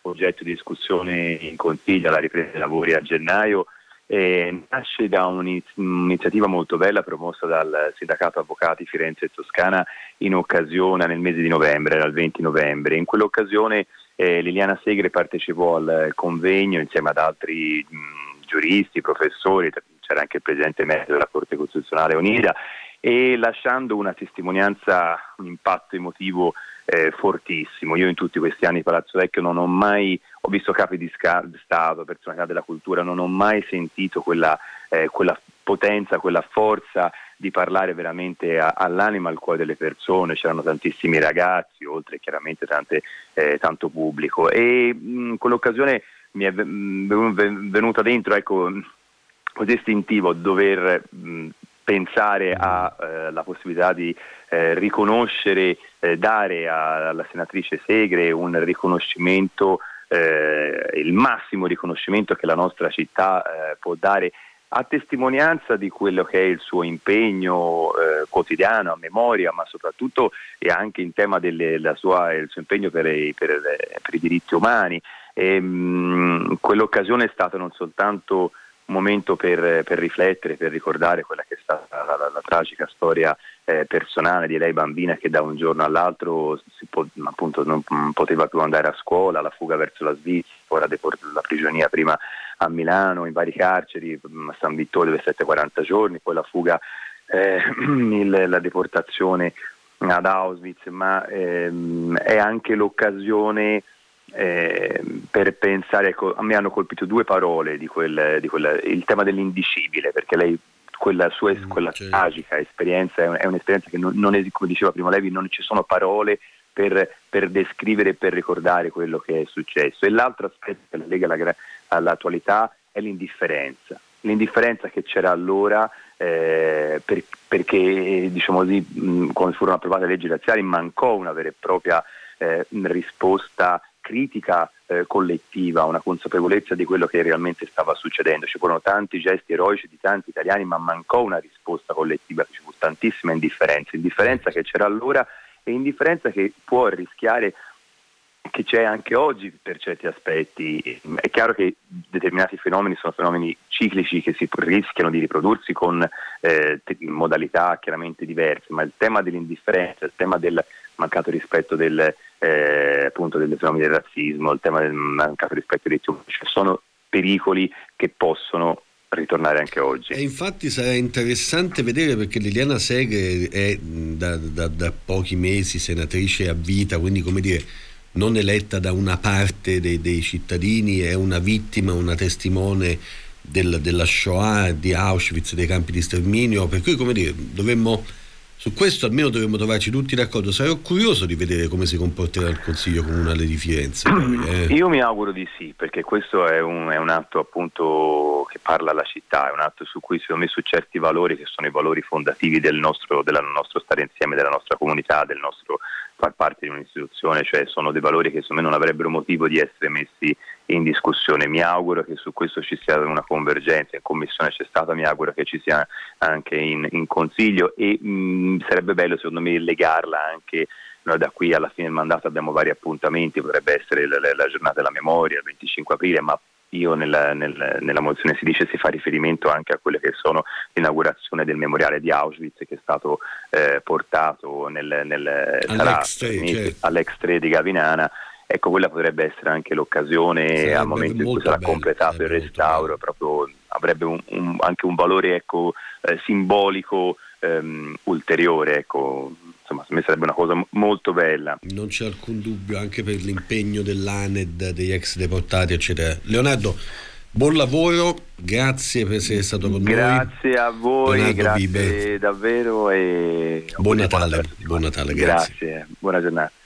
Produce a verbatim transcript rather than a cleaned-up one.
oggetto di discussione in Consiglio alla ripresa dei lavori a gennaio. Eh, nasce da un'iniziativa molto bella promossa dal Sindacato Avvocati Firenze e Toscana in occasione, nel mese di novembre, era il venti novembre. In quell'occasione eh, Liliana Segre partecipò al convegno insieme ad altri mh, giuristi, professori, c'era anche il presidente emerito della Corte Costituzionale Onida, e lasciando una testimonianza, un impatto emotivo eh, fortissimo. Io in tutti questi anni di Palazzo Vecchio non ho mai, ho visto capi di sca- Stato, personalità della cultura, non ho mai sentito quella, eh, quella potenza, quella forza di parlare veramente a, all'anima, al cuore delle persone. C'erano tantissimi ragazzi, oltre chiaramente tante, eh, tanto pubblico, e in quell'occasione mi è venuta dentro, ecco, così istintivo dover mh, pensare alla eh, possibilità di eh, riconoscere, eh, dare a, alla senatrice Segre un riconoscimento, eh, il massimo riconoscimento che la nostra città eh, può dare, a testimonianza di quello che è il suo impegno eh, quotidiano, a memoria, ma soprattutto e anche in tema delle, la sua, il suo impegno per i, per, per i diritti umani. E, mh, quell'occasione è stata non soltanto un momento per, per riflettere, per ricordare quella che è stata la, la, la tragica storia eh, personale di lei bambina, che da un giorno all'altro si po- appunto non poteva più andare a scuola, la fuga verso la Svizzera, poi la, deport- la prigionia prima a Milano, in vari carceri, a San Vittorio per sette quaranta giorni, poi la fuga, eh, il, la deportazione ad Auschwitz, ma ehm, è anche l'occasione Eh, per pensare, ecco, a me hanno colpito due parole di quel, di quel il tema dell'indicibile, perché lei, quella sua mm, quella certo. tragica esperienza è, un, è un'esperienza che non, non è, come diceva prima lei, non ci sono parole per, per descrivere e per ricordare quello che è successo. E l'altro aspetto che la lega alla, all'attualità è l'indifferenza l'indifferenza che c'era allora, eh, per, perché diciamo così, mh, quando furono approvate le leggi razziali mancò una vera e propria eh, risposta critica eh, collettiva, una consapevolezza di quello che realmente stava succedendo. Ci furono tanti gesti eroici di tanti italiani, ma mancò una risposta collettiva, ci fu tantissima indifferenza, indifferenza che c'era allora e indifferenza che può rischiare, che c'è anche oggi per certi aspetti. È chiaro che determinati fenomeni sono fenomeni ciclici che si rischiano di riprodursi con eh, modalità chiaramente diverse, ma il tema dell'indifferenza, il tema del mancato rispetto del Eh, appunto dei fenomeni del razzismo, il tema del mancato rispetto dei diritti umani, cioè sono pericoli che possono ritornare anche oggi. E infatti sarà interessante vedere, perché Liliana Segre è da, da, da pochi mesi senatrice a vita, quindi come dire non eletta da una parte dei, dei cittadini, è una vittima, una testimone del, della Shoah, di Auschwitz, dei campi di sterminio, per cui come dire dovremmo, su questo almeno dovremmo trovarci tutti d'accordo. Sarò curioso di vedere come si comporterà il Consiglio Comunale di Firenze. Poi, eh. Io mi auguro di sì, perché questo è un, è un atto appunto che parla alla città, è un atto su cui secondo me su certi valori che sono i valori fondativi del nostro, del nostro stare insieme, della nostra comunità, del nostro far parte di un'istituzione, cioè sono dei valori che secondo me non avrebbero motivo di essere messi in discussione. Mi auguro che su questo ci sia una convergenza, in commissione c'è stata, mi auguro che ci sia anche in, in consiglio e mh, sarebbe bello secondo me legarla anche, noi da qui alla fine del mandato abbiamo vari appuntamenti, potrebbe essere la, la giornata della memoria il venticinque aprile, ma io nella, nel, nella mozione si dice, si fa riferimento anche a quelle che sono l'inaugurazione del memoriale di Auschwitz che è stato eh, portato nel, nel all'ex tre, certo. all'ex tre di Gavinana. Ecco, quella potrebbe essere anche l'occasione, sarebbe al momento in cui sarà bello, completato il restauro, proprio avrebbe un, un, anche un valore ecco, eh, simbolico ehm, ulteriore, ecco. Insomma, per me sarebbe una cosa molto bella. Non c'è alcun dubbio, anche per l'impegno dell'A N E D, degli ex deportati, eccetera. Leonardo, buon lavoro, grazie per essere stato con grazie noi. Grazie a voi, Leonardo grazie Biber. davvero e buon Natale, buon Natale, grazie. Grazie, buona giornata.